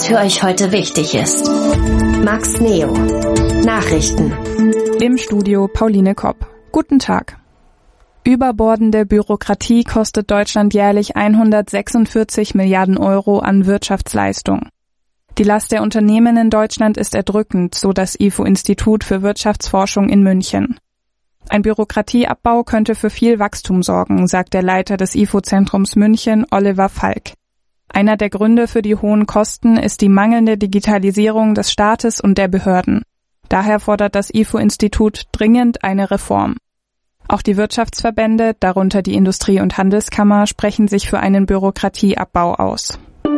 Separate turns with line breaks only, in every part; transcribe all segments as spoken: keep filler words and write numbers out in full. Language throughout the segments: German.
für euch heute wichtig ist. Max Neo. Nachrichten.
Im Studio Pauline Kopp. Guten Tag. Überbordende Bürokratie kostet Deutschland jährlich hundertsechsundvierzig Milliarden Euro an Wirtschaftsleistung. Die Last der Unternehmen in Deutschland ist erdrückend, so das I F O-Institut für Wirtschaftsforschung in München. Ein Bürokratieabbau könnte für viel Wachstum sorgen, sagt der Leiter des I F O-Zentrums München, Oliver Falk. Einer der Gründe für die hohen Kosten ist die mangelnde Digitalisierung des Staates und der Behörden. Daher fordert das I F O-Institut dringend eine Reform. Auch die Wirtschaftsverbände, darunter die Industrie- und Handelskammer, sprechen sich für einen Bürokratieabbau aus.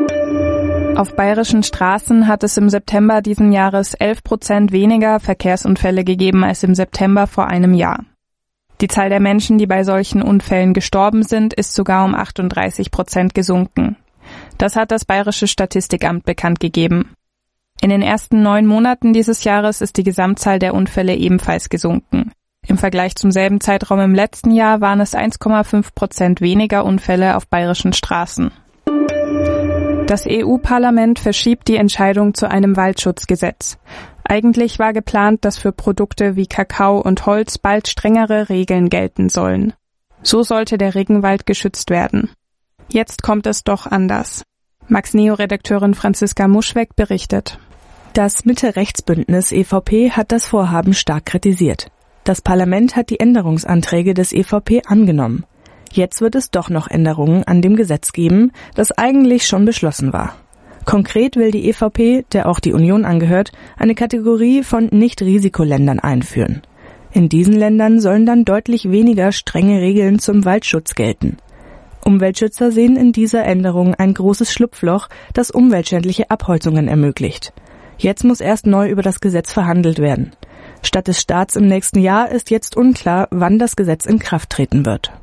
Auf bayerischen Straßen hat es im September diesen Jahres elf Prozent weniger Verkehrsunfälle gegeben als im September vor einem Jahr. Die Zahl der Menschen, die bei solchen Unfällen gestorben sind, ist sogar um achtunddreißig Prozent gesunken. Das hat das Bayerische Statistikamt bekannt gegeben. In den ersten neun Monaten dieses Jahres ist die Gesamtzahl der Unfälle ebenfalls gesunken. Im Vergleich zum selben Zeitraum im letzten Jahr waren es eins Komma fünf Prozent weniger Unfälle auf bayerischen Straßen. Das E U-Parlament verschiebt die Entscheidung zu einem Waldschutzgesetz. Eigentlich war geplant, dass für Produkte wie Kakao und Holz bald strengere Regeln gelten sollen. So sollte der Regenwald geschützt werden. Jetzt kommt es doch anders. Max Neo-Redakteurin Franziska Muschweg berichtet.
Das Mitte-Rechts-Bündnis E V P hat das Vorhaben stark kritisiert. Das Parlament hat die Änderungsanträge des E V P angenommen. Jetzt wird es doch noch Änderungen an dem Gesetz geben, das eigentlich schon beschlossen war. Konkret will die E V P, der auch die Union angehört, eine Kategorie von Nicht-Risikoländern einführen. In diesen Ländern sollen dann deutlich weniger strenge Regeln zum Waldschutz gelten. Umweltschützer sehen in dieser Änderung ein großes Schlupfloch, das umweltschädliche Abholzungen ermöglicht. Jetzt muss erst neu über das Gesetz verhandelt werden. Statt des Starts im nächsten Jahr ist jetzt unklar, wann das Gesetz in Kraft treten wird.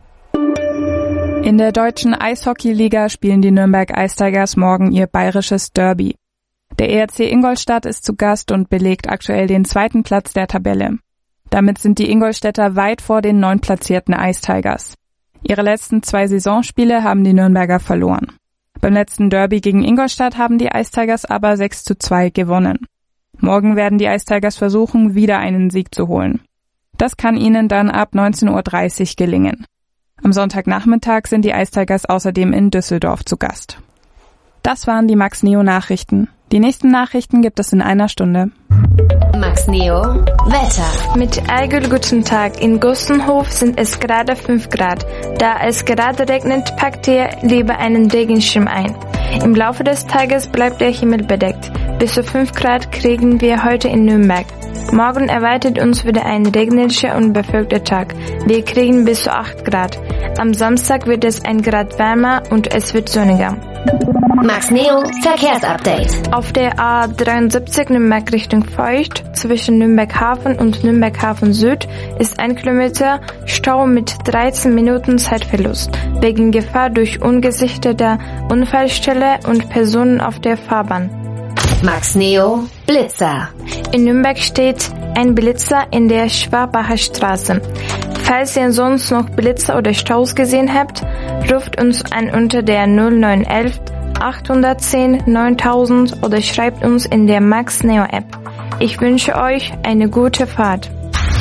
In der deutschen Eishockeyliga spielen die Nürnberg Ice Tigers morgen ihr bayerisches Derby. Der E R C Ingolstadt ist zu Gast und belegt aktuell den zweiten Platz der Tabelle. Damit sind die Ingolstädter weit vor den neun platzierten Ice Tigers. Ihre letzten zwei Saisonspiele haben die Nürnberger verloren. Beim letzten Derby gegen Ingolstadt haben die Ice Tigers aber sechs zu zwei gewonnen. Morgen werden die Ice Tigers versuchen, wieder einen Sieg zu holen. Das kann ihnen dann ab neunzehn Uhr dreißig gelingen. Am Sonntagnachmittag sind die Ice Tigers außerdem in Düsseldorf zu Gast. Das waren die Max Neo Nachrichten. Die nächsten Nachrichten gibt es in einer Stunde.
Max Neo Wetter.
Mit Eigel guten Tag. In Gossenhof sind es gerade fünf Grad. Da es gerade regnet, packt ihr lieber einen Regenschirm ein. Im Laufe des Tages bleibt der Himmel bedeckt. Bis zu fünf Grad kriegen wir heute in Nürnberg. Morgen erwartet uns wieder ein regnerischer und bewölkter Tag. Wir kriegen bis zu acht Grad. Am Samstag wird es ein Grad wärmer und es wird sonniger.
Max Neo Verkehrsupdate.
Auf der A dreiundsiebzig Nürnberg Richtung Feucht zwischen Nürnberg Hafen und Nürnberg Hafen Süd ist ein Kilometer Stau mit dreizehn Minuten Zeitverlust wegen Gefahr durch ungesichtete Unfallstelle und Personen auf der Fahrbahn.
Max Neo Blitzer.
In Nürnberg steht ein Blitzer in der Schwabacher Straße. Falls ihr sonst noch Blitzer oder Staus gesehen habt, ruft uns an unter der null neun elf achthundertzehn neuntausend oder schreibt uns in der Max Neo App. Ich wünsche euch eine gute Fahrt.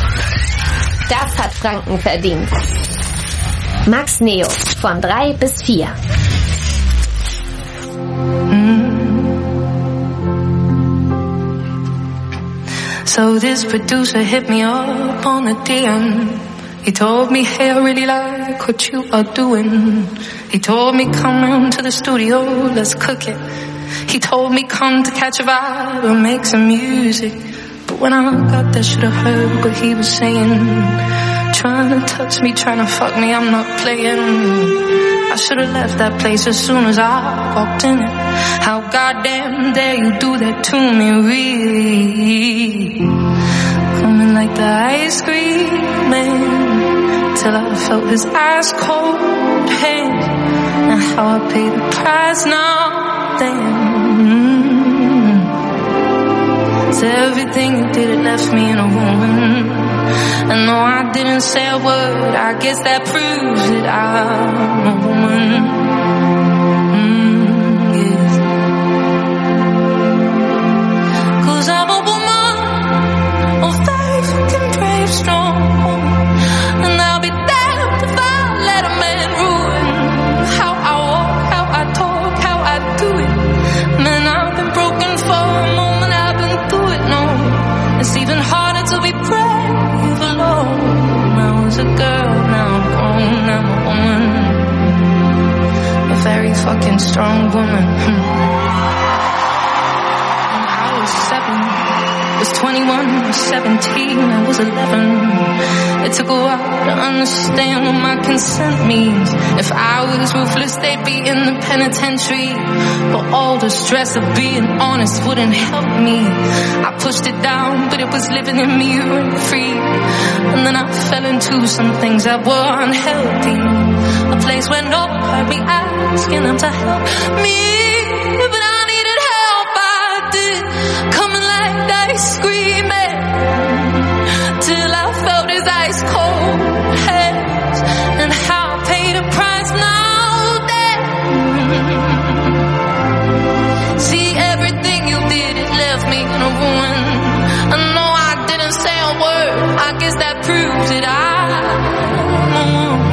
Das hat Franken verdient. Max Neo von drei bis vier.
So this producer hit me up on a D M. He told me, hey, I really like what you are doing. He told me, come round to the studio, let's cook it. He told me, come to catch a vibe and make some music. But when I got there, should have heard what he was saying. Trying to touch me, trying to fuck me, I'm not playing. I should have left that place as soon as I walked in it. How goddamn dare you do that to me, really? Coming like the ice cream man, till I felt his ice cold hand. And how I paid the price now, damn. So everything you did, it left me in a woman. And no, I didn't say a word, I guess that proves that I'm a woman. Mm, yes. brave, strong woman. And I'll be damned if I let a man ruin how I walk, how I talk, how I do it. Man, I've been broken for a moment, I've been through it, no. It's even harder to be brave alone. I was a girl, now I'm grown, now I'm a woman. A very fucking strong woman. I was seven, was twenty-one, was seventeen, I was eleven. It took a while to understand what my consent means. If I was ruthless, they'd be in the penitentiary. But all the stress of being honest wouldn't help me. I pushed it down, but it was living in me rent free. And then I fell into some things that were unhealthy. A place where no one heard me asking them to help me. But I needed help, I did. Coming like that, screaming, till I felt his ice cold hands. And how I paid a price now that see everything you did, it left me in a ruin. I know I didn't say a word, I guess that proves it. I'm a woman.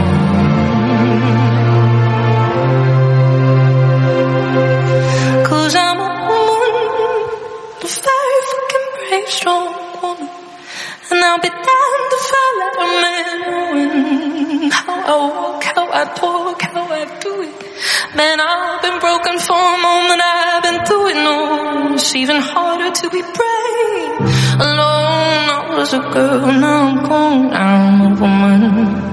Cause I'm a woman, a very fucking brave, strong woman. And I'll be damned if I let a man ruin how I walk, how I talk, how I do it. Man, I've been broken for a moment, I've been through it, no. It's even harder to be brave alone. I was a girl, now I'm grown, I'm a woman.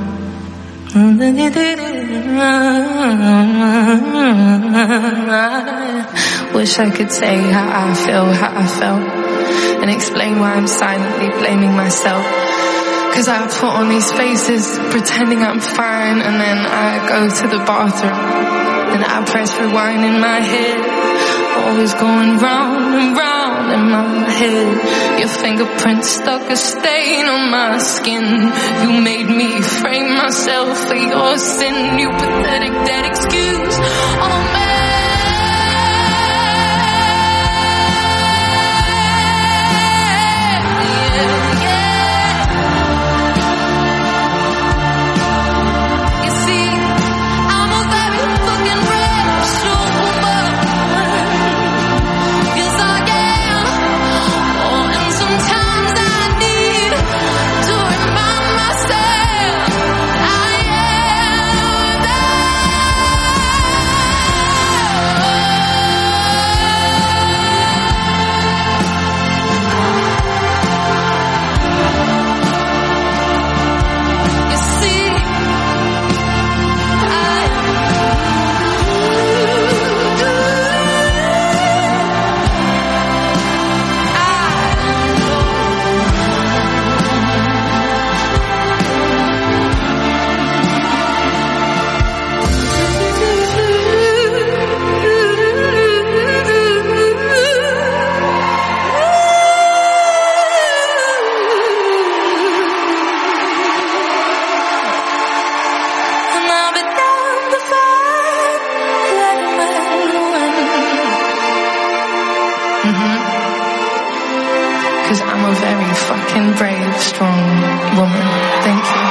I wish I could say how I feel, how I felt, and explain why I'm silently blaming myself. Cause I put on these faces pretending I'm fine, and then I go to the bathroom and I press rewind in my head. Always going round and round in my head. Your fingerprints stuck a stain on my skin. You made me frame myself for your sin. You pathetic dead excuse. Oh man. Brave, strong woman. Thank you.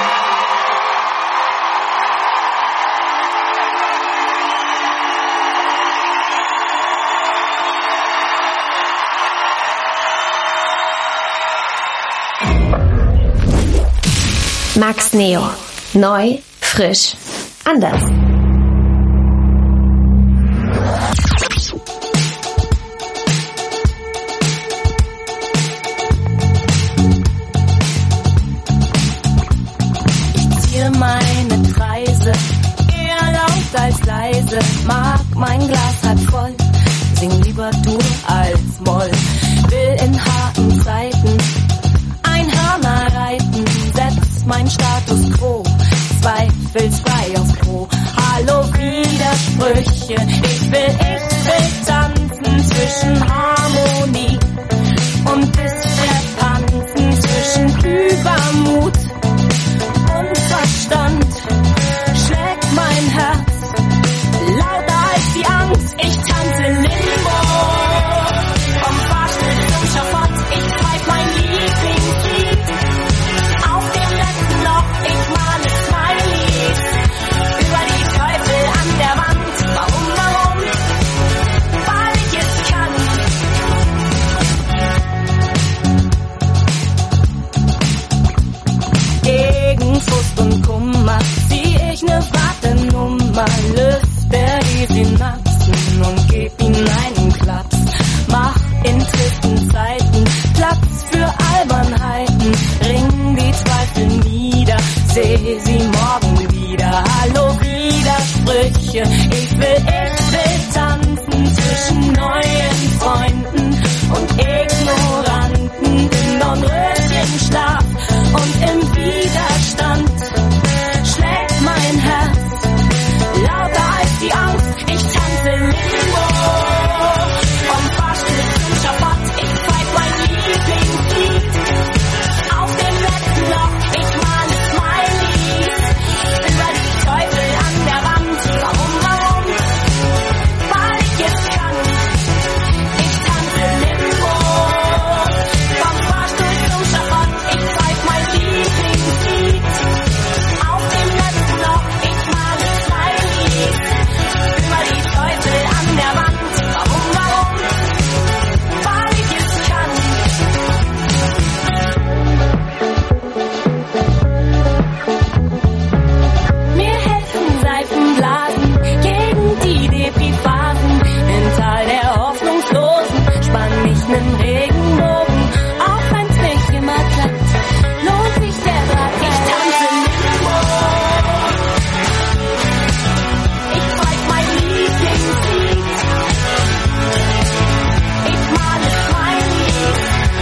Max Neo. Neu, frisch, anders.
Meine Preise, eher laut als leise, mag mein Glas halb voll, sing lieber du als Moll, will in harten Zeiten ein Hörner reiten, setz mein Status quo, zweifelsfrei aufs Klo, hallo Widersprüche, ich will, ich will tanzen zwischen Harmonie und Diskrepanzen, zwischen Übermut und Verstand, schlägt mein Herz lauter als die Angst. Ich tanze Limbo, vom Fahrstuhl zum Schafott. Ich pfeif mein Lieblingslied morgen wieder. Hallo Widersprüche, ich will, ich will tanzen zwischen neuen Freunden und Ignoranten im Dornröschenschlaf und im Widerstand schlägt mein Herz lauter als die Angst. Ich tanze Limbo vom Fahrstuhl zum Schabbat. Ich zeig mein Lieblingslied auf dem letzten Loch. Ich male Smileys über die Teufel an der Wand. Warum, warum? Weil ich es kann. Ich tanze Limbo vom Fahrstuhl zum Schabbat. Ich zeig mein Lieblingslied auf dem letzten Loch. Ich male Smileys über die Teufel an der Wand. Warum, warum? Weil ich es kann. Mir helfen Seifenblasen gegen die Depri-Phasen. Im Tal der Hoffnungslosen spann ich nen Regenbogen. Auch wenn's nicht immer klappt, lohnt sich der Draht. Ich tanze Limbo. Ich zeig mein Lieblingslied. Ich male Smileys.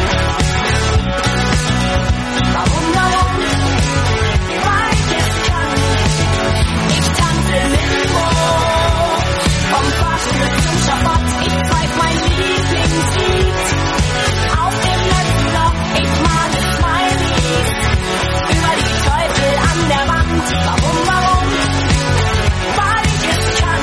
Warum, warum? Weil ich es kann. Ich tanze Limbo vom Fahrstuhl zum Schabbat. Ich zeig mein Lieblingslied auf dem letzten Loch. Ich male Smileys über die Teufel an der Wand. Warum, warum? Weil ich es kann.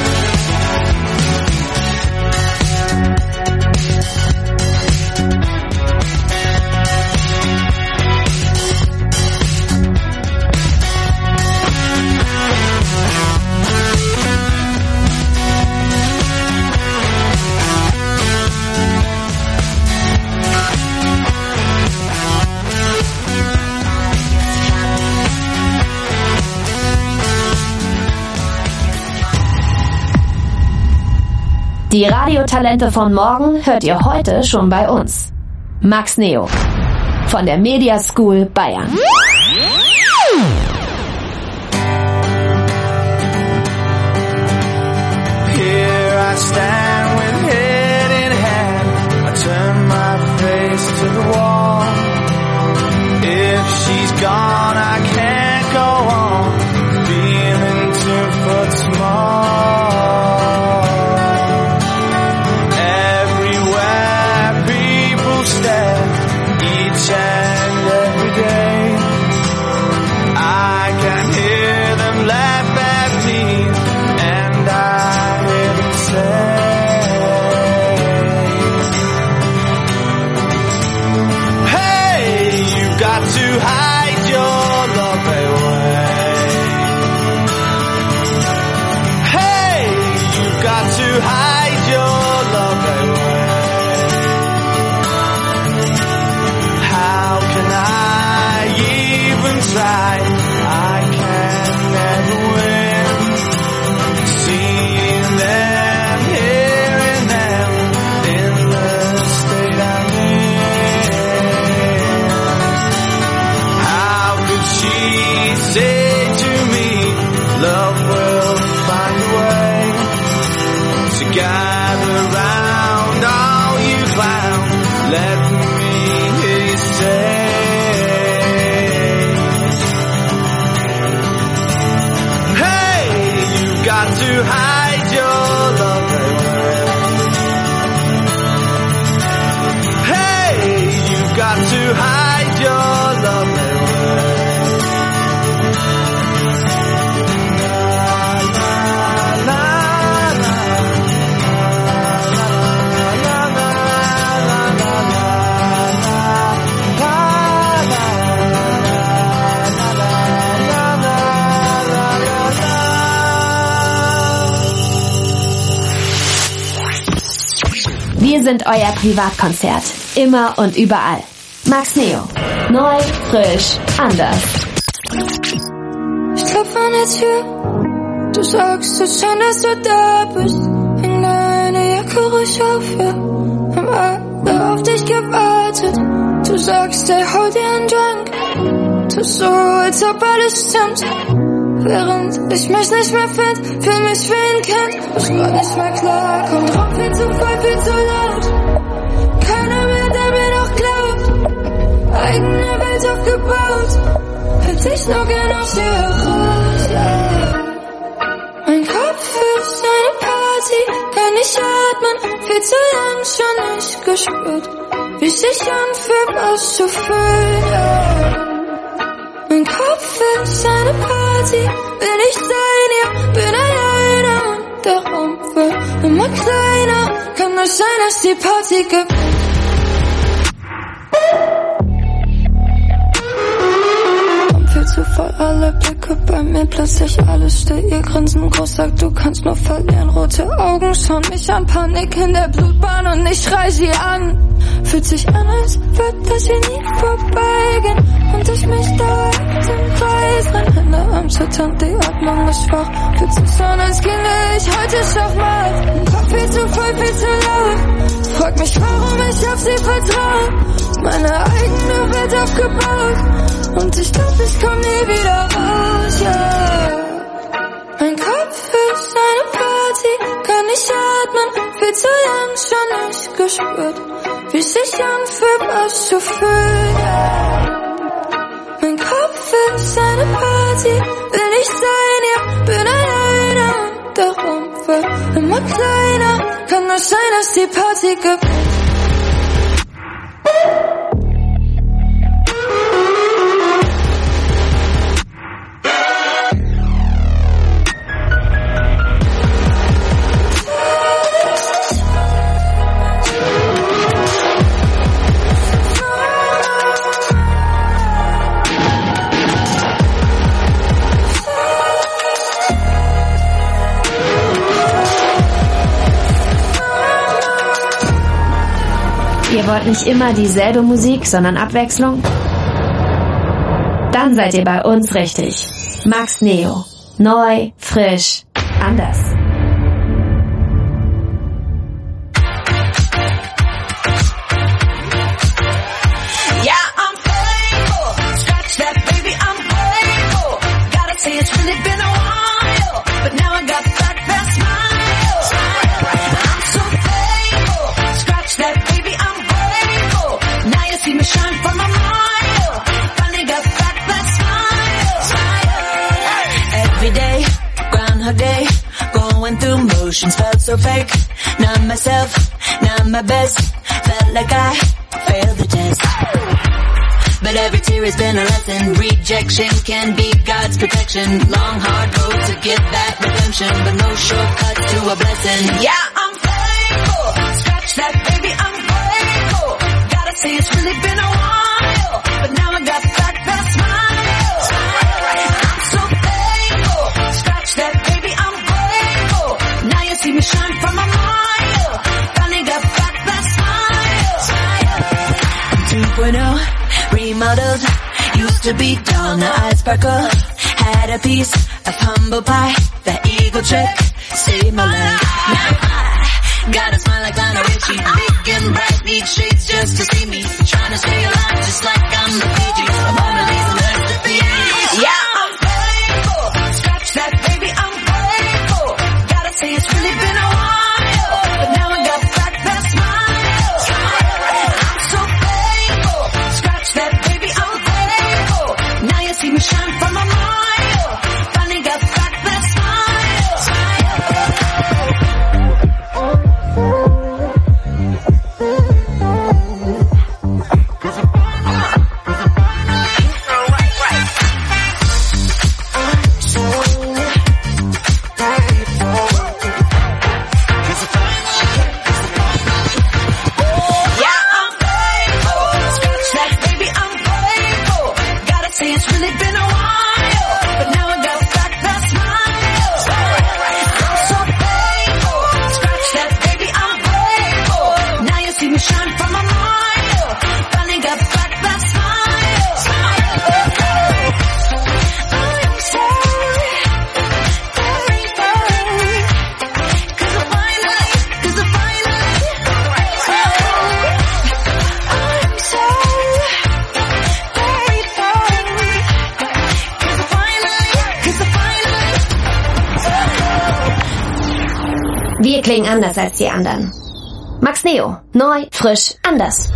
Die Radiotalente von morgen hört ihr heute schon bei uns. Max Neo von der Media School Bayern.
Here I stand with head in hand. I turn my face to the wall. If she's gone, I can't go on. Feeling two foot small. Everywhere people stare, each and every day. I can hear them laugh at me, and I hear them say, hey, you've got to hide your love away. Hey, you've got to hide your love away. How can I even try? I can never win. Seeing them, hearing them in the state I'm in. How could she say to me, love will find a way to gather round all you clown? Let me hear you say, hey, you've got to hide your love away. Hey, you've got to hide your love away. La, la, la, la, la, la, la, la,
Wir sind euer Privatkonzert. Immer und überall. Max Neo. Neu, frisch, anders.
Ich klopfe an der Tür. Du sagst, es scheint, dass du da bist. In deiner Jacke ruhig auf, ja. Haben alle auf dich gewartet. Du sagst, ey, hol dir einen Drink. Tu so, als ob alles stimmt.
während ich mich nicht mehr find, fühl mich wie ein Kind. Ich war nicht mehr klar, kommt drauf, viel zu voll, viel zu laut. Keiner mehr, der mir noch glaubt. Eigene Welt aufgebaut, hätte ich nur gern aus dir raus, yeah. Mein Kopf ist eine Party, kann nicht atmen, viel zu lang schon nicht gespürt, wie sich anfühlt, was zu fühlen, yeah. Mein Kopf ist eine Party, will ich sein, ja, bin alleine und der Raum wird immer kleiner, kann es sein, dass die Party gibt. Zu voll, alle Blicke bei mir, plötzlich alles still, ihr Grinsen groß sagt, du kannst nur verlieren, rote Augen schauen mich an, Panik in der Blutbahn und ich schrei sie an. Fühlt sich an, als wird das hier nie vorbeigehen und ich mich dauernd im Kreis renn, Hände am Zittern, die Atmung ist schwach, fühlt sich an, als ginge ich heute Schachmatt. Im Kopf viel zu voll, viel zu laut, frag mich, warum ich auf sie vertraue, meine eigene Welt aufgebaut und ich glaub, ich komm nie wieder raus, yeah. Mein Kopf ist eine Party, kann nicht atmen, viel zu lang schon nicht gespürt, wie sich anfühlt, was zu fühlen, yeah. Mein Kopf ist eine Party, will ich sein, ja, bin alleine und der Raum wird immer kleiner, kann es sein, dass die Party gibt.
Ihr wollt nicht immer dieselbe Musik, sondern Abwechslung? Dann seid ihr bei uns richtig. Max Neo. Neu, frisch, anders.
Emotions felt so fake, not myself, not my best, felt like I failed the test. But every tear has been a lesson, rejection can be God's protection. Long hard road to get that redemption, but no shortcut to a blessing. Yeah, I'm faithful, scratch that baby, I'm grateful. Gotta say it's really been a while, but now I got back that smile. I'm so thankful, scratch that baby, I'm see me shine from a mile. Finally got back that smile. two point oh, remodeled. Used to be dull, now I sparkle. Had a piece of humble pie. That eagle trick saved my life. Now I got a smile like Lionel Richie. Big and bright, need shades just to see me. Trying to stay alive just like I'm the Fiji. A Mona Lisa left at the end. Yeah, I'm faithful. Scratch that baby, I'm grateful. Gotta say it's really been a while, but now I got back that smile. I'm so thankful. Scratch that baby, I'm grateful. Now you see me shine from a mile. Finally got back that smile.
Wir klingen anders als die anderen. Max Neo. Neu, frisch, anders.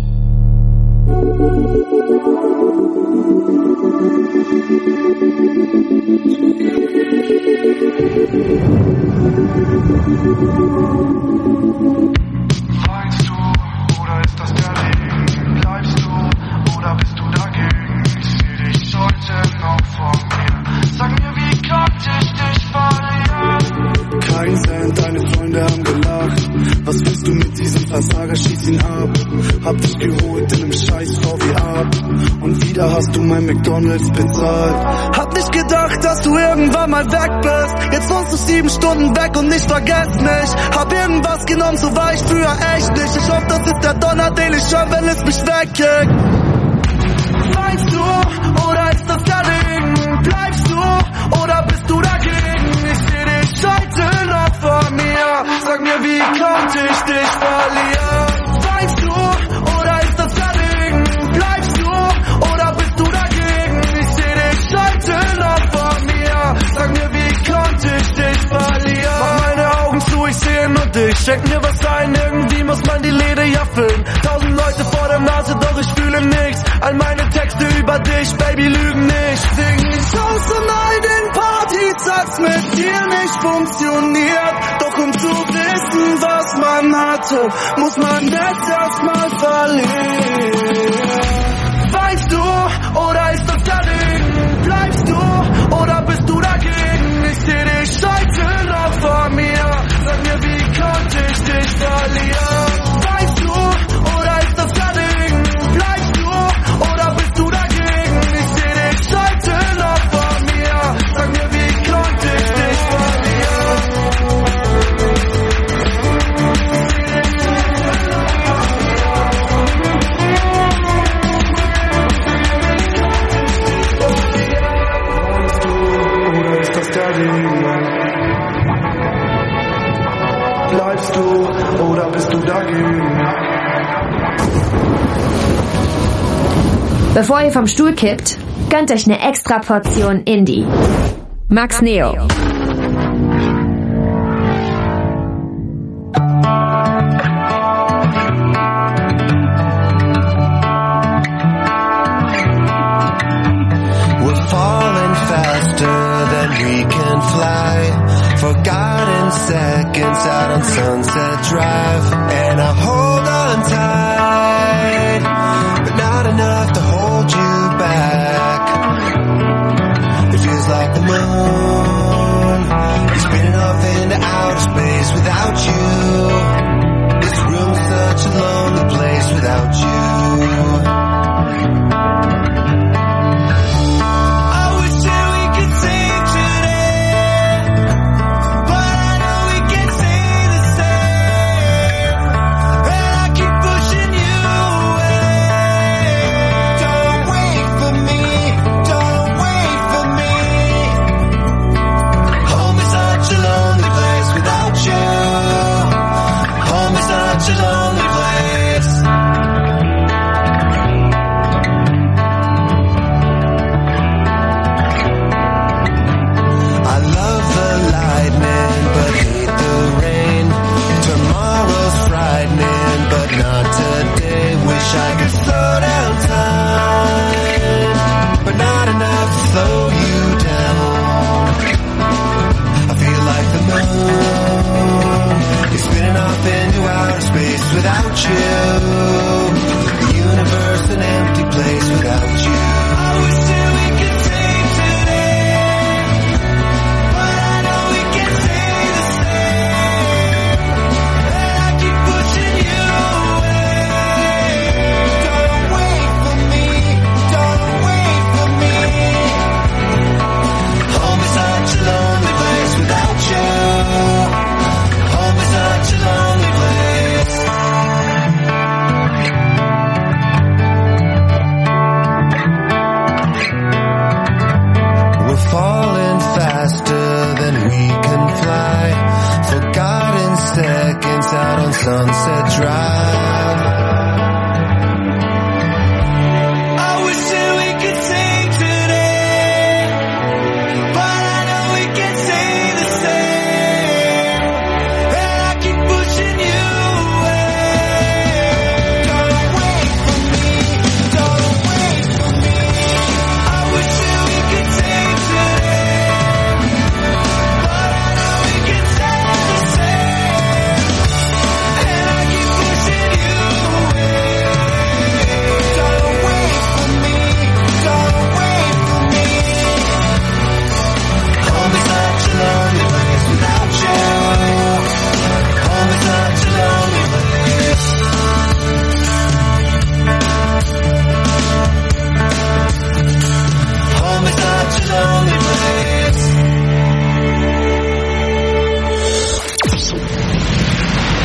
Weinst du, oder ist das der Regen? Bleibst du, oder bist du dagegen? Ich seh dich heute noch vor mir. Sag mir, wie konnte ich dich verlieren?
Kein Cent, deine Freunde haben gelacht. Was willst du mit diesem Versager? Schieß ihn ab. Hab dich geholt in nem scheiß V W ab. Und wieder hast du mein McDonalds bezahlt. Hab nicht gedacht, dass du irgendwann mal weg bist. Jetzt wohnst du sieben Stunden weg und nicht vergess mich. Hab irgendwas genommen, so war ich früher echt nicht. Ich hoffe, das ist der Donner, den ich höre, wenn es mich wegkickt. Weinst du, oder ist das der Regen? Bleibst du, oder bist du dagegen? Ich seh dich heute noch vor mir. Sag mir, wie konnte ich dich verlieren? Weinst du, oder ist das der Regen? Bleibst du, oder bist du dagegen? Ich seh dich heute noch vor mir. Sag mir, wie konnte ich dich verlieren? Mach meine Augen zu, ich sehe nur dich. Schenk mir was ein, irgendwie muss man die Läde ja füllen. Tausend Leute vor der Nase, doch ich fühle nichts. All meine Texte über dich, Baby, lügen nicht. Sing ich aus in all den Partys, sag's mit dir nicht funktioniert. Doch um zu wissen, was man hatte, muss man jetzt erstmal verlieren. Weißt du, oder ist das der Regen? Bleibst du, oder bist du dagegen? Ich seh dich heute noch vor mir. Sag mir, wie konnte ich dich verlieren? Weißt du, oder ist das der Regen? Bleibst du, oder bist du dagegen? Ich seh dich heute noch vor mir. Sag mir, wie konnte ich dich verlieren? Oder ist das der Regen? Bleibst du, oder bist du dagegen?
Bevor ihr vom Stuhl kippt, gönnt euch eine extra Portion Indie. Max Neo.
We're falling faster than we can fly. Forgotten seconds out on Sunset Drive. And I hold on tight, but not enough to hold you back. It feels like the moon is spinning off into outer space without you. This room's such a lonely place without you. Without you, the universe an empty place without you. I wish that we could take today, but I know we can stay the same. And I keep pushing you away. Don't wait for me, don't wait for me. Home is such a lonely place without you. Home is such a lonely place. Falling faster than we can fly. Forgotten seconds out on Sunset Drive. I wish that we could take today, but I know we can stay the same.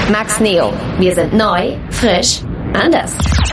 Max Neo. Wir sind neu, frisch, anders.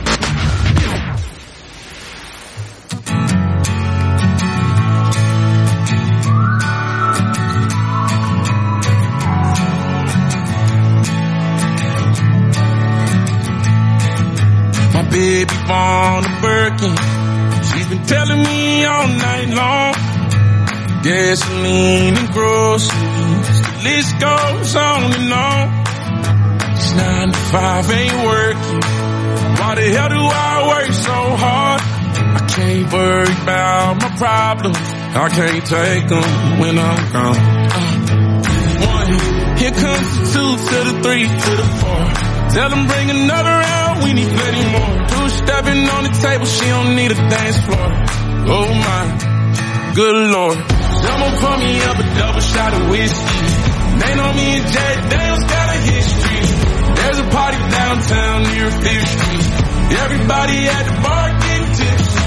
My baby born a Birkin. She's been telling me all night long. Gasoline and groceries, the list goes on and on. This nine to five ain't working. Why the hell do I work so hard? I can't worry about my problems. I can't take them when I'm gone. Uh, one, here comes the two to the three to the four. Tell them bring another round, we need plenty more. Two stepping on the table, she don't need a dance floor. Oh my, good Lord. Someone pour me up a double shot of whiskey. They know me and Jack Daniels got a history. There's a party downtown near Fifth Street. Everybody at the bar getting tipsy.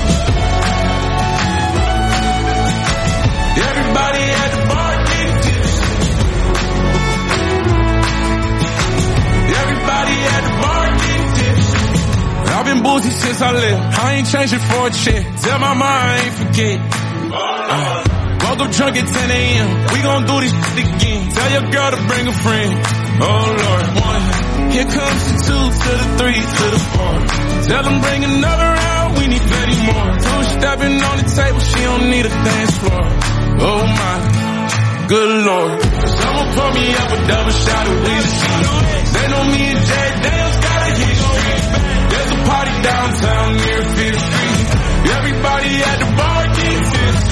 Everybody at the bar getting tipsy. Everybody at the bar getting tipsy. I've been boozy since I left. I ain't changing for a check. Tell my mom I ain't forget. Uh, Woke up drunk at ten a.m. We gon' do this shit again. Tell your girl to bring a friend. Oh Lord, one. Here comes the two to the three to the four. Tell them bring another round. We need plenty more. Two stepping on the table. She don't need a dance floor. Oh my, good Lord. Someone pour me up a double shot of whiskey. They know me and Jack Daniels got a history. There's a party downtown near Fifth Street. Everybody at the bar getting tipsy.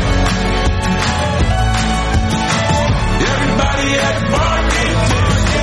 Everybody at the bar getting tipsy.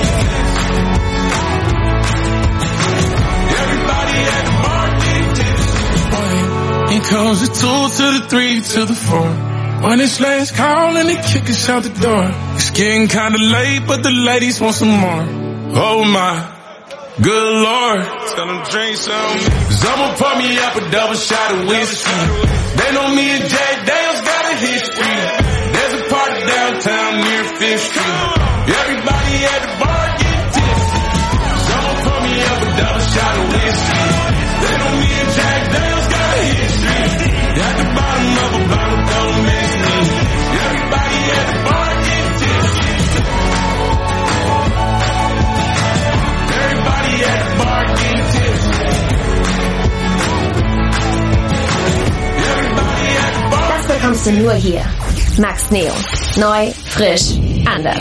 Everybody at the bar getting tipsy. Here comes the two to the three to the four. When it's last call and they kick us out the door. It's getting kinda late, but the ladies want some more. Oh my, good Lord. Tell them drink some. Someone pour me up a double shot of whiskey. They know me and Jack Daniels got a history. There's a party downtown near Fifth Street. Everybody at the bar getting tipsy. Someone pour me up a double shot of whiskey. They know me and Jack Daniels got a history. At the bottom of a bottle, don't miss me. Everybody at the bar getting tipsy. Everybody at the bar getting tipsy. Everybody at the bar.
Das bekommst du nur hier. Max Neo. Neu, frisch, anders.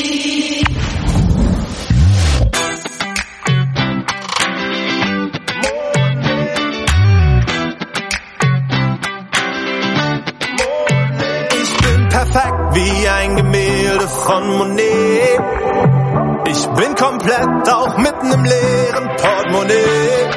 Perfekt wie ein Gemälde von Monet. Ich bin komplett auch mitten im leeren Portemonnaie.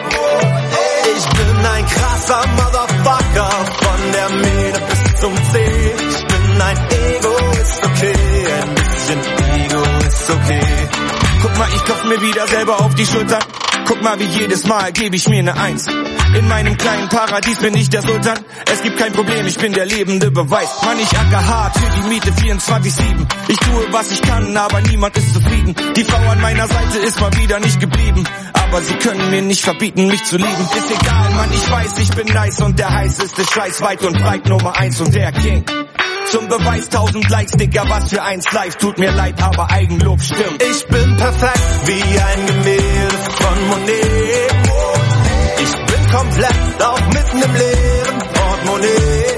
Ich bin ein krasser Motherfucker von der Mähne bis zum Zeh. Ich bin ein Ego, ist okay, ein bisschen Ego ist okay. Guck mal, ich klopf mir wieder selber auf die Schulter. Guck mal, wie jedes Mal gebe ich mir eine Eins. In meinem kleinen Paradies bin ich der Sultan. Es gibt kein Problem, ich bin der lebende Beweis. Mann, ich acker hart für die Miete vierundzwanzig sieben. Ich tue, was ich kann, aber niemand ist zufrieden. Die Frau an meiner Seite ist mal wieder nicht geblieben. Aber sie können mir nicht verbieten, mich zu lieben. Ist egal, Mann, ich weiß, ich bin nice und der heißeste Scheiß weit und breit Nummer eins und der King. Zum Beweis tausend Likes, Digga, was für eins live. Tut mir leid, aber Eigenlob stimmt. Ich bin perfekt wie ein Gemälde von Monet. Ich bin komplett auch mitten im leeren Portemonnaie.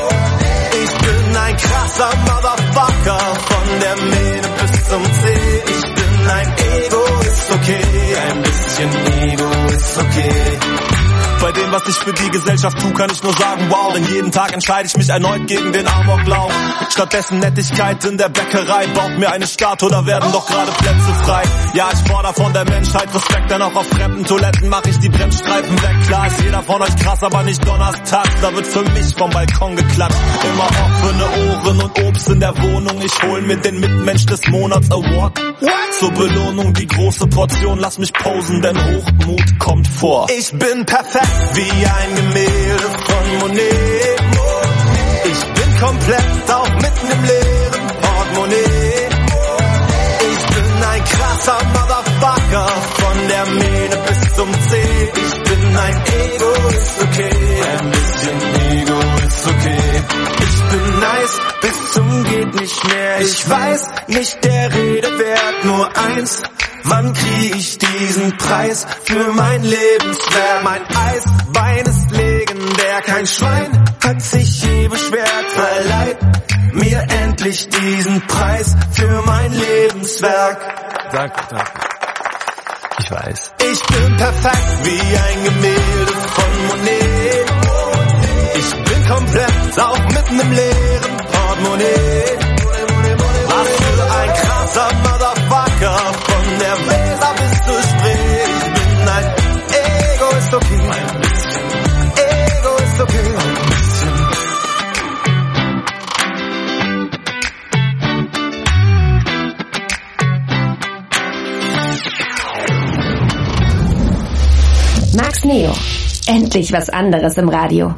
Ich bin ein krasser Motherfucker von der Mähne bis zum Zeh. Ich bin ein Ego, ist okay, ein bisschen Ego ist okay. Bei dem, was ich für die Gesellschaft tue, kann ich nur sagen, wow. Denn jeden Tag entscheide ich mich erneut gegen den Amoklauf. Stattdessen Nettigkeit in der Bäckerei. Baut mir eine Statue, da werden doch gerade Plätze frei. Ja, ich fordere von der Menschheit Respekt, denn auch auf fremden Toiletten mache ich die Bremsstreifen weg. Klar ist jeder von euch krass, aber nicht Donnerstag. Da wird für mich vom Balkon geklatscht. Immer offene Ohren und Obst in der Wohnung. Ich hol mir den Mitmensch des Monats Award. What? Zur Belohnung die große Portion. Lass mich posen, denn Hochmut kommt vor. Ich bin perfekt wie ein Gemälde von Monet. Ich bin komplett auch mitten im leeren Portemonnaie. Ich bin ein krasser Motherfucker nicht mehr. Ich weiß nicht der Rede wert, nur eins. Wann krieg ich diesen Preis für mein Lebenswerk? Mein Eisbein ist legendär, kein Schwein hat sich je beschwert. Verleiht mir endlich diesen Preis für mein Lebenswerk.
Danke, danke. Ich weiß.
Ich bin perfekt wie ein Gemälde von Monet. Ich bin komplett, lauf mitten im leeren Portemonnaie. Was für ein krasser Motherfucker, von der Weser bis zur Spree. Ich bin ein Egoist, okay. Egoist, okay.
Max Neo. Endlich was anderes im Radio.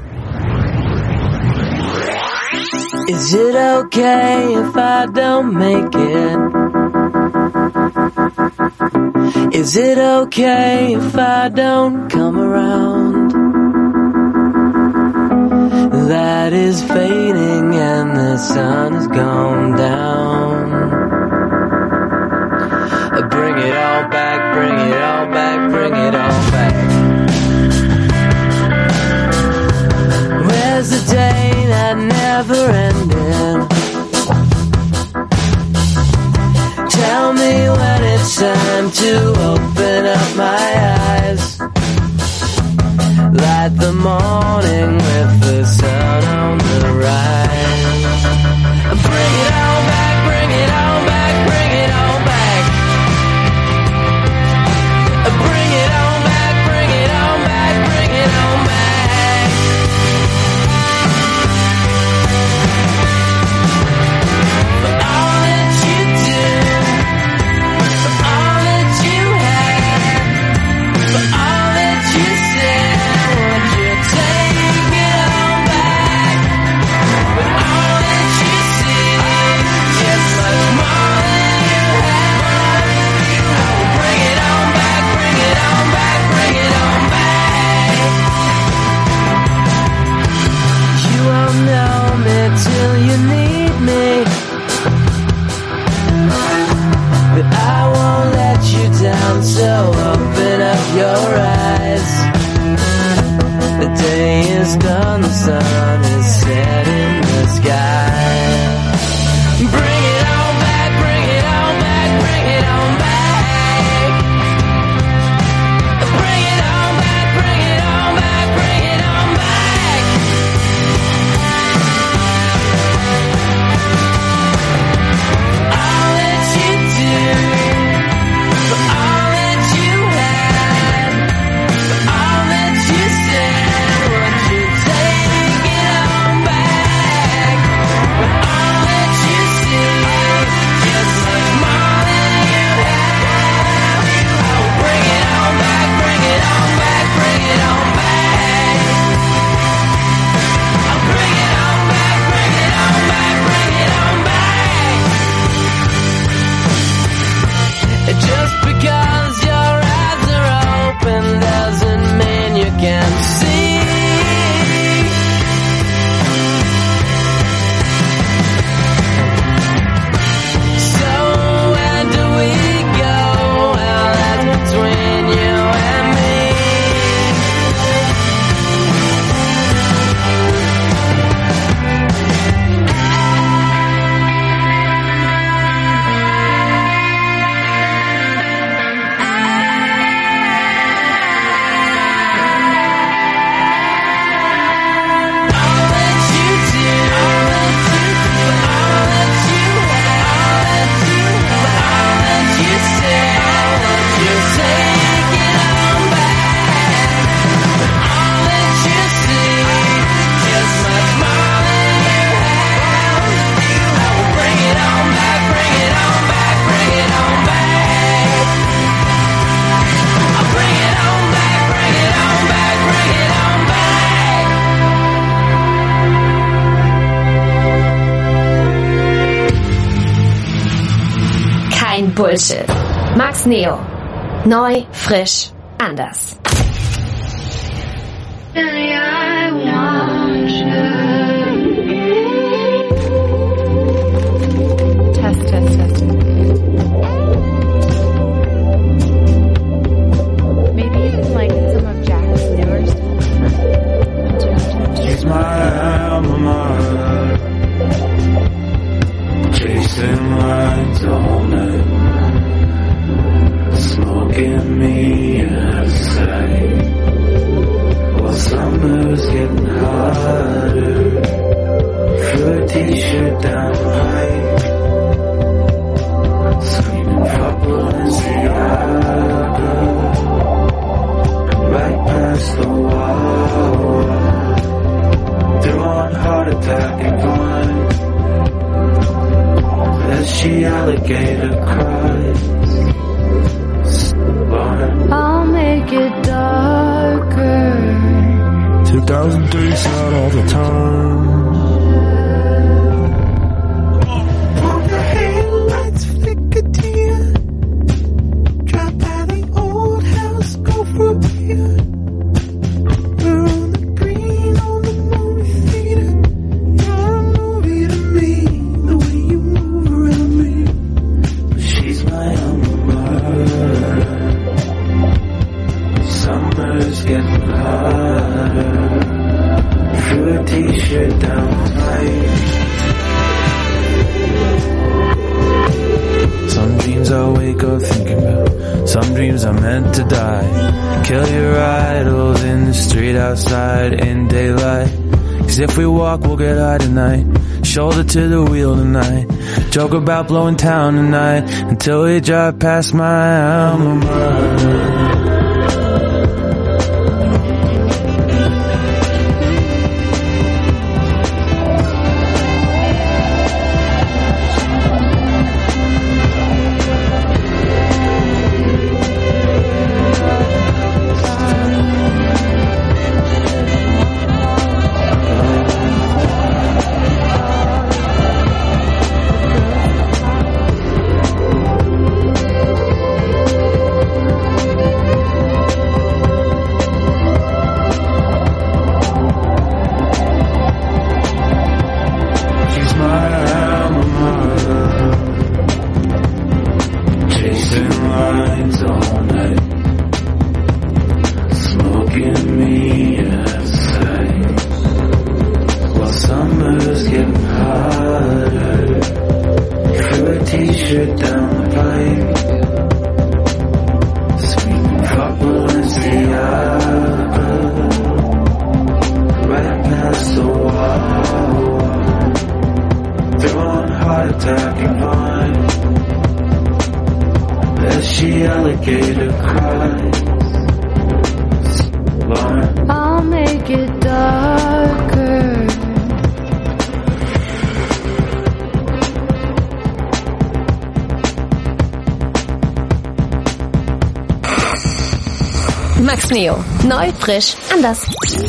Is it okay if I don't make it? Is it okay if I don't come around? That is fading and the sun has gone down. Bring it all back, bring it all back, bring it all back. Where's the day that never ended? Tell me when it's time to open up my eyes. Light the morning with the sun on the rise. Bring it all back, bring it all back, bring it all back. Bring it all back, bring it all back, bring it all back. For all that you do, for all that you have, for all that you said, would you take it all back? For all that you see, just much more than you have. I will bring it all back, bring it all back, bring it all back. You won't know me till you need me, but I won't let you down, so open up your eyes. The day is done, the sun is set in the sky. Bring it all back, bring it all back, bring it all back. Bring it all back, bring it all back, bring it all back. All that you do, for all that you had, for all that you said, would you take it all back? For all that you see, just much more than you have. I will bring it all back, bring it all back, bring it all back. I'll bring it all back, bring it all back, bring it all back. Just because your eyes are open doesn't mean you can see. So where do we go? Well, that's between you and me. All that you do, all that you do, all that you have, all that you say, would you take it all back? All that you see, just much more than you have. I will bring it all back, bring it all back, bring it all back. I'll bring it all back, bring it all back, bring it all back.
Kein Bullshit. Max Neo. Neu, frisch, anders.
I want you.
Test, test, test.
Maybe even like some of Jack's newer stuff.
She's my alma mater, chasing lines all night, smoking me out of sight. While summer's getting harder, threw a t-shirt down the pipe, screaming fuck Balenciaga, right past the wall, doing heart attack and Vine, as she alligator cries.
I'll make it darker.
two thousand three out all the time. Pull your headlights, flicker dear. Drive by the old house, go for a beer. We're on the green on the movie theater. You're a movie to me, the way you move around me. But she's my alma mater. Summer's getting harder. Threw a t-shirt down the pipe. Some dreams I wake up thinking about, some dreams are meant to die. Kill your idols in the street outside in daylight. Cause if we walk we'll get high tonight, shoulder to the wheel tonight. Joke about blowing town tonight, until we drive past my alma mater.
I'll make it darker.
Max Neo. Neu, frisch, anders.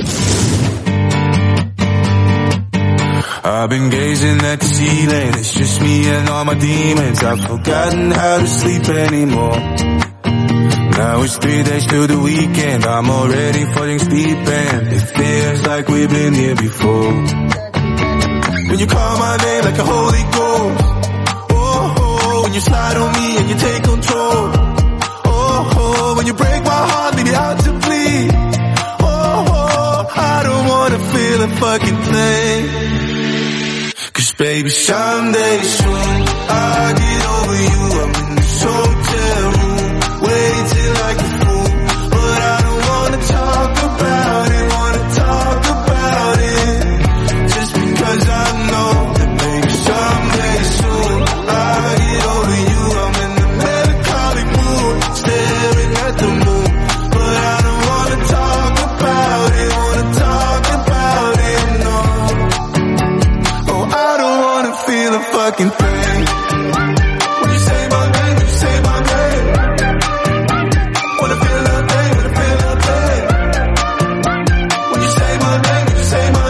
I've been gazing at the ceiling, it's just me and all my demons. I've forgotten how to sleep anymore. Now it's three days till the weekend, I'm already falling asleep and it feels like we've been here before. When you call my name like a holy ghost, oh, oh, when you slide on me and you take control, oh, oh, when you break my heart, leave me out to bleed, oh, oh, I don't wanna feel a fucking thing. Cause baby, someday soon I'll get over you. I'm in this hotel room, waiting till I get full, but I don't wanna talk about it, wanna talk about it, just because I know that maybe someday soon I'll get over you. I'm in the melancholy mood, staring at the moon, but I don't wanna talk about it, wanna talk about it, no. Oh, I don't wanna feel a fucking thing. When you say my name, you say my name. Wanna feel nothing, wanna feel nothing. When you say my name, you say my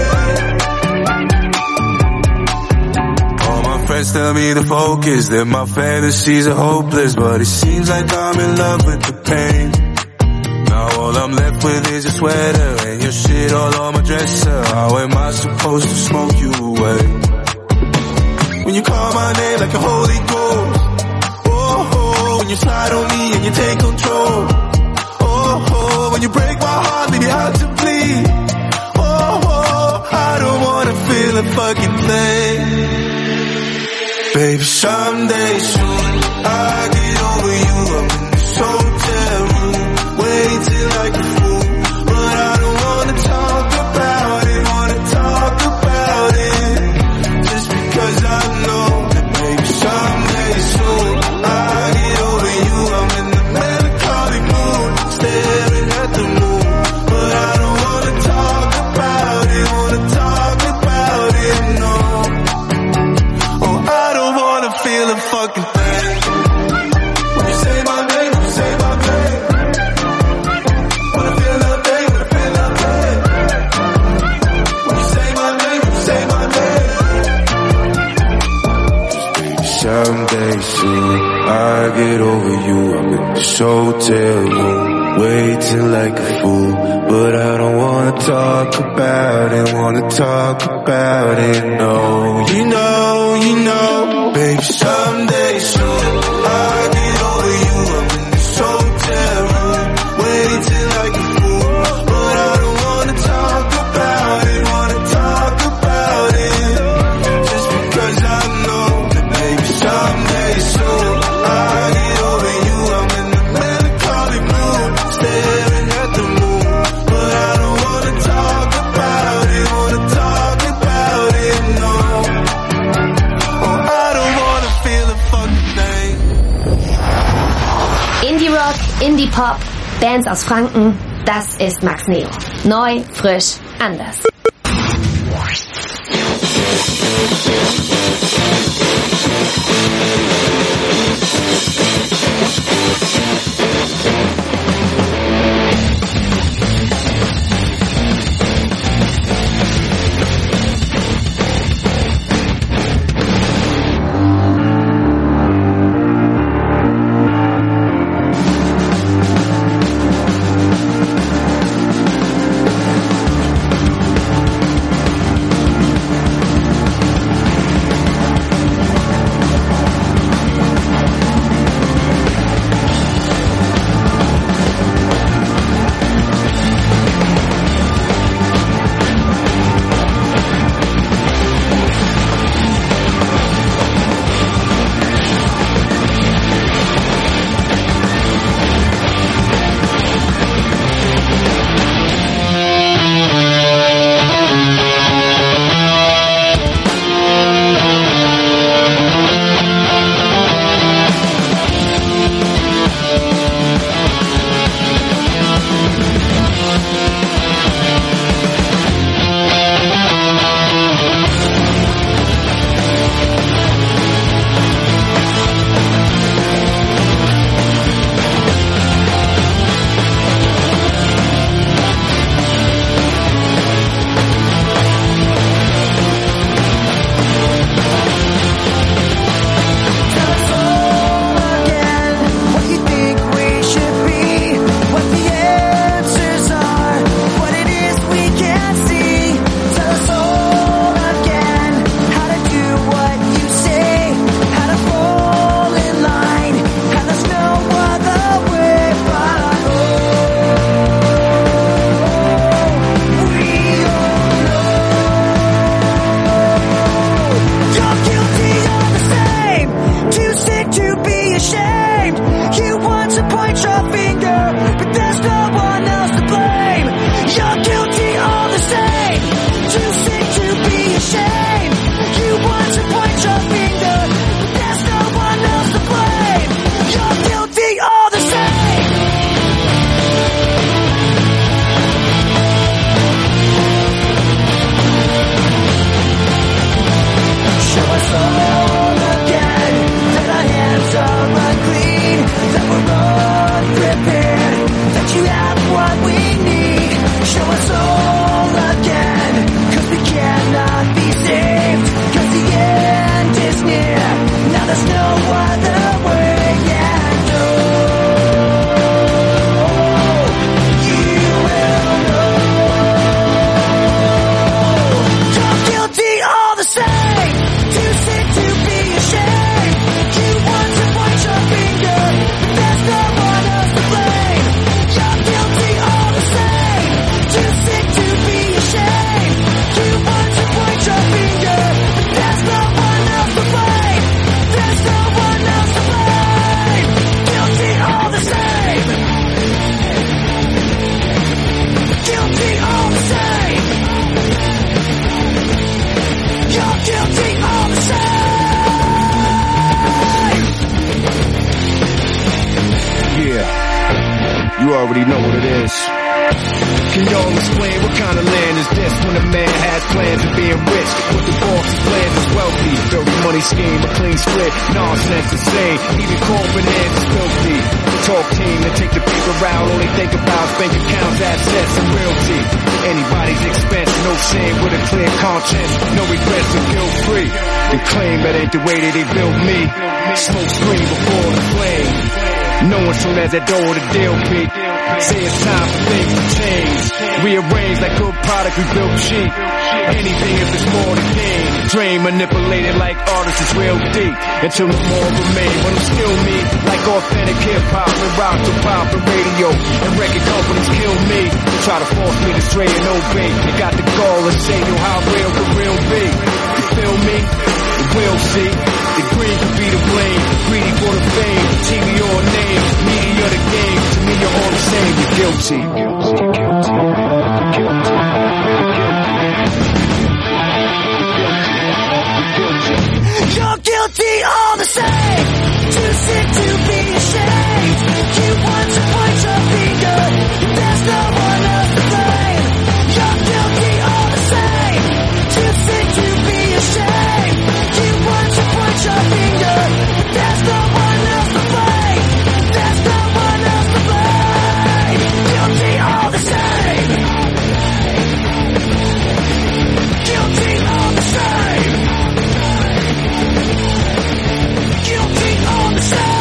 name. All my friends tell me to focus, that my fantasies are hopeless, but it seems like I'm in love with the pain. Now all I'm left with is your sweater and your shit all on my dresser. How am I supposed to smoke you away? when you call my name like a holy ghost. Oh, oh, when you slide on me and you take control. Oh, oh, when you break my heart, leave me out to bleed. Oh, oh, I don't wanna feel a fucking thing. Baby, someday soon I get over you. I'm in this hotel room, waiting like a fool, but I don't wanna talk about it. Wanna talk about it, just because I know that maybe someday soon I get over you. I'm in the melancholic mood, staring at the moon, but I don't wanna talk about it. Wanna talk about it, no. Oh, I don't wanna feel a fucking thing. When you say my name, when you say my name, wanna feel nothing, wanna feel nothing. When you say my name, when you say my name. Someday soon I get over you. I'm in this hotel room, waiting like a fool, but I don't wanna talk about it. Wanna talk about it, no. You know, you know, baby, someday soon I get over you. I'm in this hotel room, waiting like a fool, but I don't wanna talk about it. Wanna talk about it, just because I know that maybe someday soon I get over you. I'm in the melancholic mood, staring at the moon, but I don't wanna talk about it. Wanna talk about it, no. Oh, I don't wanna feel a fucking thing.
Indie Rock, Indie Pop, Bands aus Franken, das ist Max Neo. Neu, frisch, anders.
already know what it is. Can y'all explain what kind of land is this when a man has plans of being rich? What the boss's plans is wealthy. Dirty money scheme, a clean split, nonsense insane. Even corporate hands is filthy. Talk team that take the paper out, all they think about is bank accounts, assets, and realty. Anybody's expense, no shame with a clear conscience, no regrets and guilt free. They claim that ain't the way that they built me. Smoke screen before the flame. Knowing soon as that door the deal peak. Say it's time for things to change. Rearrange like good product we built cheap. Anything if it's more than gain. Drain manipulated like artists is real deep. Until no more remain. But I'm still me. Like authentic hip hop and rock to pop and radio. And record companies kill me. Try to force me to stray and obey. You got the gall and say yo how real could real be. You feel me? You will see. The green could be the blame. Greedy for the fame. T V or name. Media the game. To me you're all the same. You're guilty.
You're guilty all the same. Too sick to be ashamed. You want to point your finger. There's no one else to blame. You're guilty all the same. Too sick to be ashamed. You want to point your finger. There's no one else to blame. There's no one else to blame. Guilty all the same. Guilty all the same. Guilty all the same.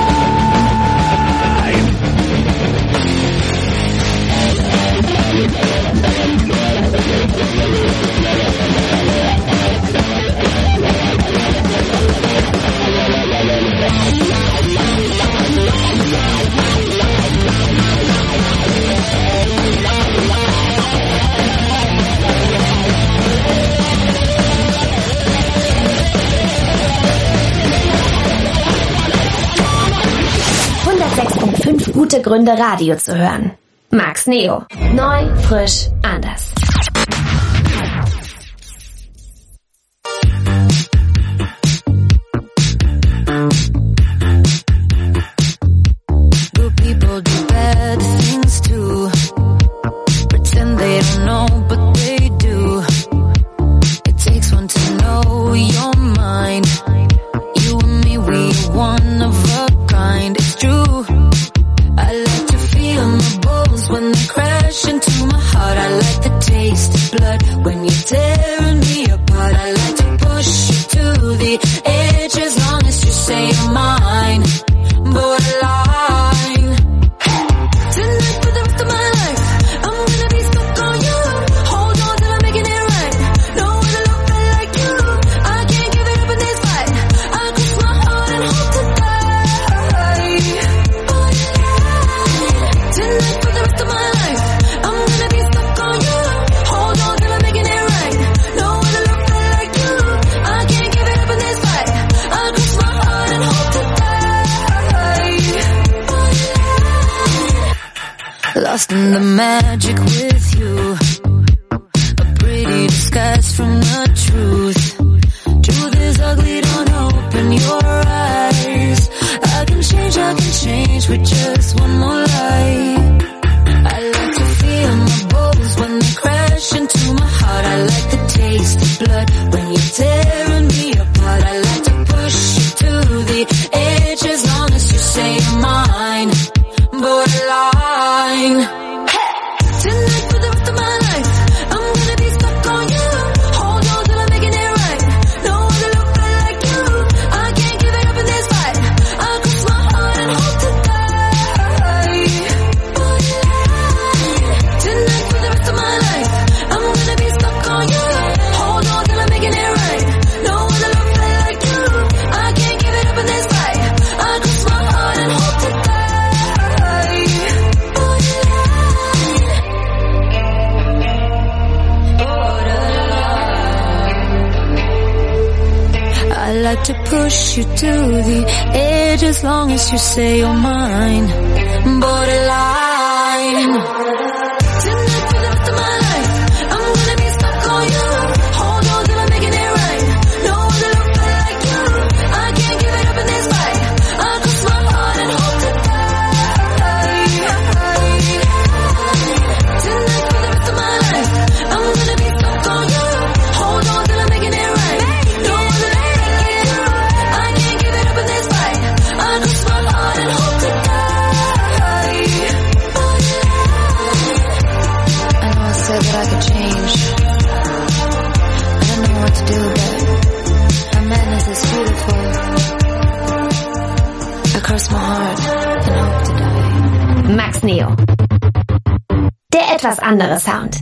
hundertsechs Komma fünf gute Gründe, Radio zu hören. Max Neo. Neu, frisch, anders.
Do people do bad things too? Pretend they don't know, but they do. It takes one to know your mind. You and me, we are one of a kind. It's true. I like to feel my bones when they crash into my heart. I like the taste of blood when you're tearing me apart. I like to push you to the edge as long as you say you're mine. Borderline. Tonight for the rest of my life, I'm gonna be stuck on you. Hold on till I'm making it right. No one to love me like you. I can't give it up in this fight. I cross my heart and hope to die. Tonight for the rest of my life, I'm gonna be stuck on you. Hold on till I'm making it right. No one to love me like you. I can't give it up in this fight. I cross my heart and hope to die. Lost in the magic with you. A pretty disguise from the truth. Truth is ugly, don't open your eyes. I can change, I can change with just one more lie. I like to feel my bones when they crash into my heart. I like the taste of blood when you're tearing me apart. I like to push you to the edge as long as you say you're mine. Borderline. Tonight for the rest of my life, I'm gonna be stuck on you. Hold on till I'm making it right. No one to love me like you. I can't give it up in this fight. I cross my heart and hope to die. Tonight for the rest of my life, I'm gonna be stuck on you. Hold on till I'm making it right. No one to love me like you. I can't give it up in this fight. I cross my heart and hope to die. I like to push you to the edge as long as you say you're mine. Borderline. Tonight for the rest of my life, I'm gonna be stuck on you. Hold on till I'm making it right. No one to love me like you. I can't give it up in this fight. I cross my heart and hope to die.
cross my heart and hope to die.
Max Neo. Der etwas andere Sound.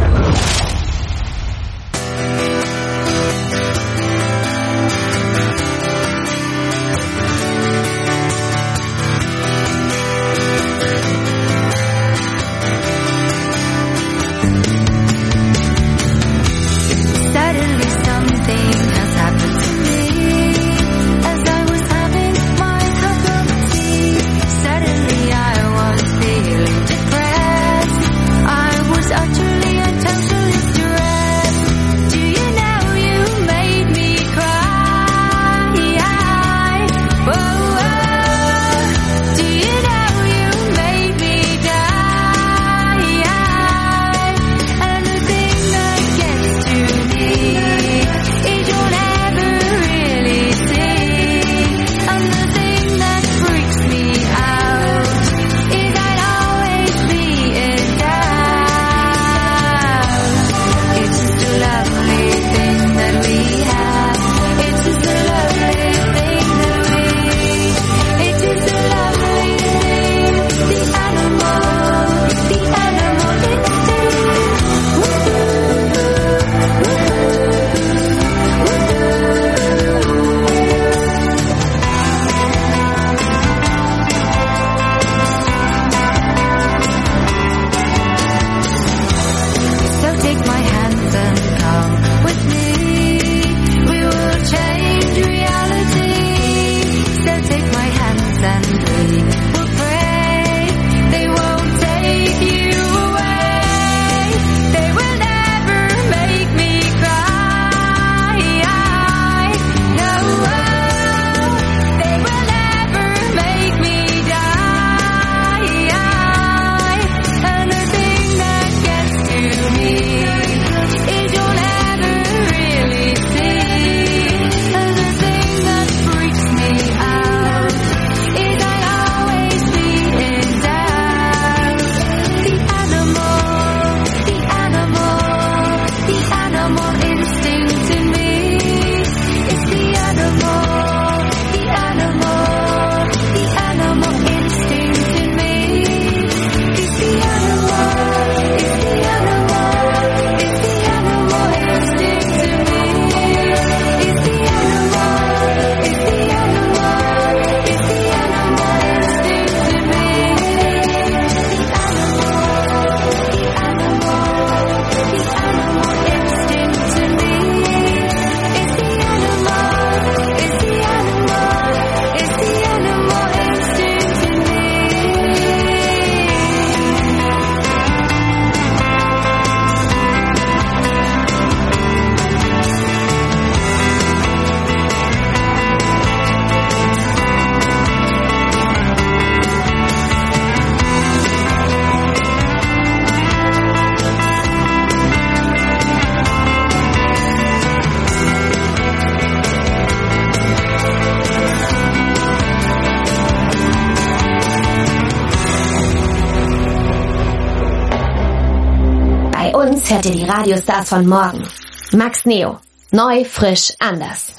Hört ihr die Radiostars von morgen. Max Neo. Neu, frisch, anders.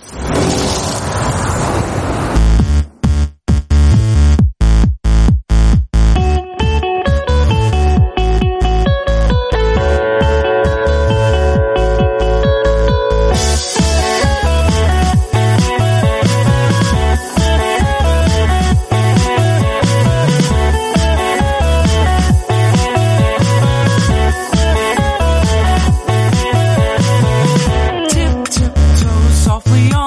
Softly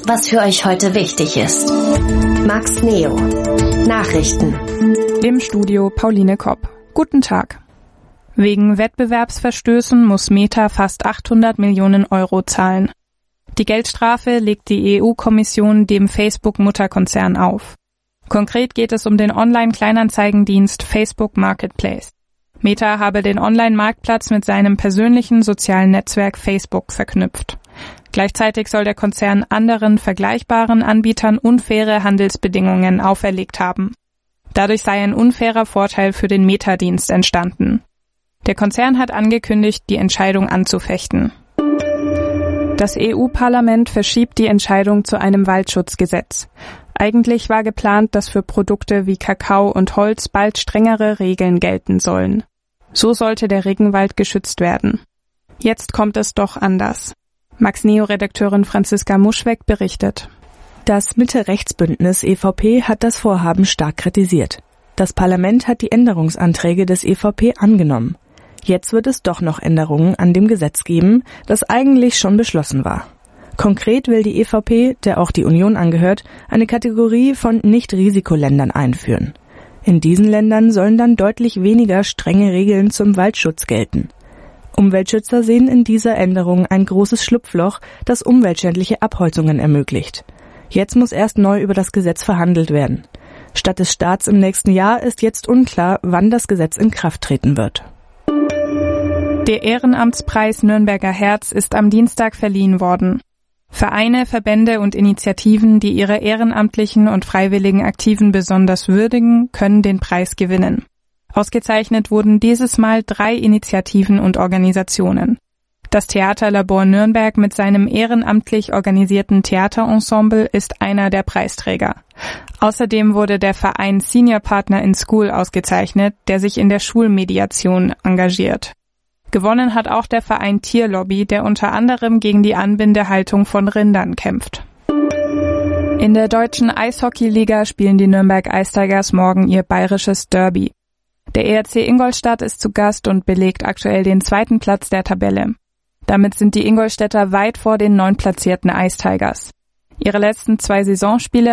was für euch heute wichtig ist. Max Neo. Nachrichten.
Im Studio Pauline Kopp. Guten Tag. Wegen Wettbewerbsverstößen muss Meta fast achthundert Millionen Euro zahlen. Die Geldstrafe legt die E U-Kommission dem Facebook-Mutterkonzern auf. Konkret geht es um den Online-Kleinanzeigendienst Facebook Marketplace. Meta habe den Online-Marktplatz mit seinem persönlichen sozialen Netzwerk Facebook verknüpft. Gleichzeitig soll der Konzern anderen vergleichbaren Anbietern unfaire Handelsbedingungen auferlegt haben. Dadurch sei ein unfairer Vorteil für den Meta-Dienst entstanden. Der Konzern hat angekündigt, die Entscheidung anzufechten. Das E U-Parlament verschiebt die Entscheidung zu einem Waldschutzgesetz. Eigentlich war geplant, dass für Produkte wie Kakao und Holz bald strengere Regeln gelten sollen. So sollte der Regenwald geschützt werden. Jetzt kommt es doch anders. Max Neo-Redakteurin Franziska Muschweg berichtet.
Das Mitte-Rechts-Bündnis E V P hat das Vorhaben stark kritisiert. Das Parlament hat die Änderungsanträge des E V P angenommen. Jetzt wird es doch noch Änderungen an dem Gesetz geben, das eigentlich schon beschlossen war. Konkret will die E V P, der auch die Union angehört, eine Kategorie von Nicht-Risikoländern einführen. In diesen Ländern sollen dann deutlich weniger strenge Regeln zum Waldschutz gelten. Umweltschützer sehen in dieser Änderung ein großes Schlupfloch, das umweltschädliche Abholzungen ermöglicht. Jetzt muss erst neu über das Gesetz verhandelt werden. Statt des Starts im nächsten Jahr ist jetzt unklar, wann das Gesetz in Kraft treten wird.
Der Ehrenamtspreis Nürnberger Herz ist am Dienstag verliehen worden. Vereine, Verbände und Initiativen, die ihre ehrenamtlichen und freiwilligen Aktiven besonders würdigen, können den Preis gewinnen. Ausgezeichnet wurden dieses Mal drei Initiativen und Organisationen. Das Theaterlabor Nürnberg mit seinem ehrenamtlich organisierten Theaterensemble ist einer der Preisträger. Außerdem wurde der Verein Senior Partner in School ausgezeichnet, der sich in der Schulmediation engagiert. Gewonnen hat auch der Verein Tierlobby, der unter anderem gegen die Anbindehaltung von Rindern kämpft. In der deutschen Eishockeyliga spielen die Nürnberg Ice Tigers morgen ihr bayerisches Derby. Der E R C Ingolstadt ist zu Gast und belegt aktuell den zweiten Platz der Tabelle. Damit sind die Ingolstädter weit vor den neuntplatzierten Ice Tigers. Ihre letzten zwei Saisonspiele